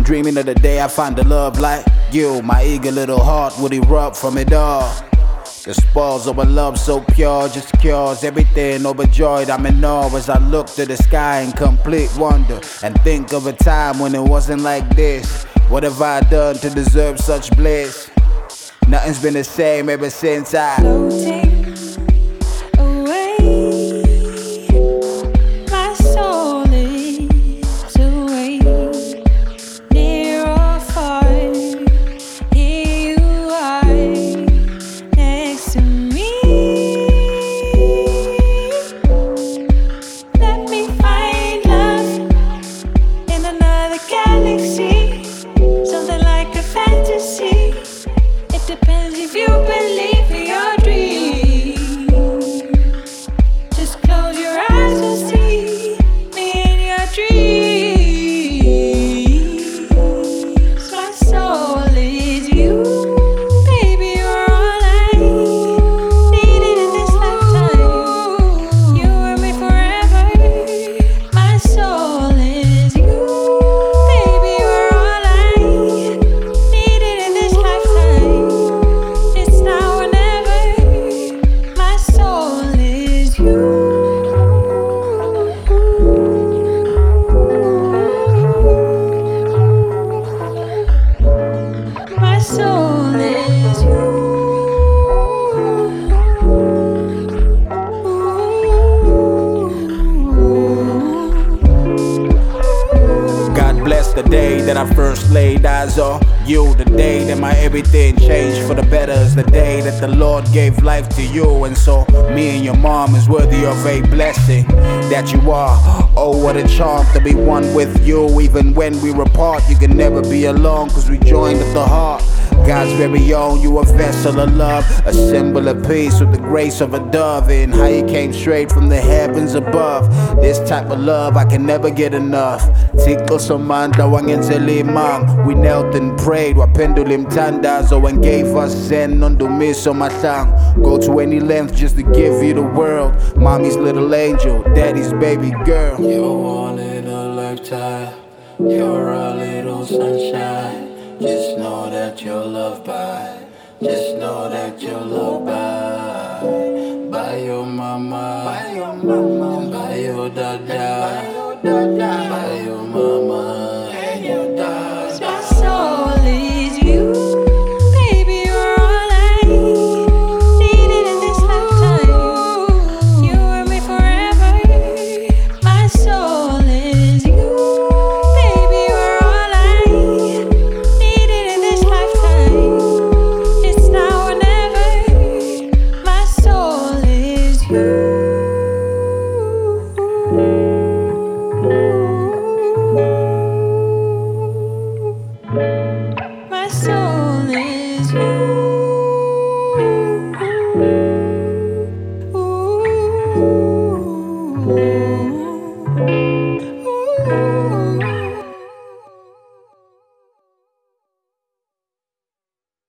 I'm dreaming of the day I find a love like you. My eager little heart would erupt from it all. The spoils of a love so pure just cures everything overjoyed. I'm in awe as I look to the sky in complete wonder and think of a time when it wasn't like this. What have I done to deserve such bliss? Nothing's been the same ever since I floating away. My soul is away, near or far. Here you are next to me. Let me find love in another galaxy, something like a fantasy. It depends if you believe in your dream. Just close your eyes and see me in your dreams. My soul is you, baby. You're all I needed in this lifetime. You were me forever. My soul is you, baby. You're all I needed in this lifetime. It's now or never. My soul is you. My soul is you. God bless the day that I first laid eyes on you. The day that my everything changed for the better is the day that the Lord gave life to you. And so me and your mom is worthy of a blessing that you are. Oh, what a charm to be one with you. Even when we were apart, you can never be alone, cause we joined at the heart. God's very own, you a vessel of love, a symbol of peace with the grace of a dove. And how you came straight from the heavens above. This type of love I can never get enough. Tiko somanda wangenzelimang. We knelt and prayed, wapendulim tandazo, and gave us zen nondumiso matang. Go to any length just to give you the world. Mommy's little angel, daddy's baby girl. You're one in a lifetime. You're a little sunshine. Just know that you're loved by. Just know that you're loved by your mama, by your mama, by your dada, by your mama and your dada. My soul is you, baby. You're all I needed in this lifetime. You were me forever. My soul is you, baby. You're all I needed in this lifetime. It's now or never. My soul is you. My soul is you.